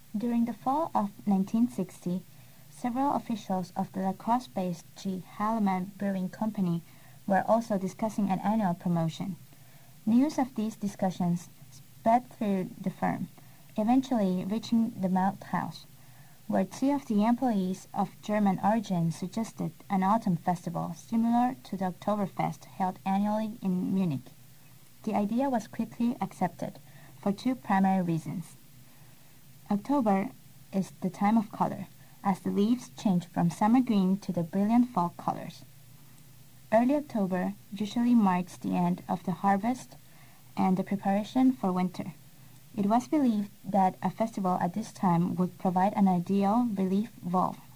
During the fall of 1960, several officials of the La Crosse-based G. Halliman Brewing Company were also discussing an annual promotion. News of these discussions spread through the firm, eventually reaching the Malthouse, where two of the employees of German origin suggested an autumn festival similar to the Oktoberfest held annually in Munich. The idea was quickly accepted for two primary reasons. October is the time of color, as the leaves change from summer green to the brilliant fall colors. Early October usually marks the end of the harvest and the preparation for winter. It was believed that a festival at this time would provide an ideal relief valve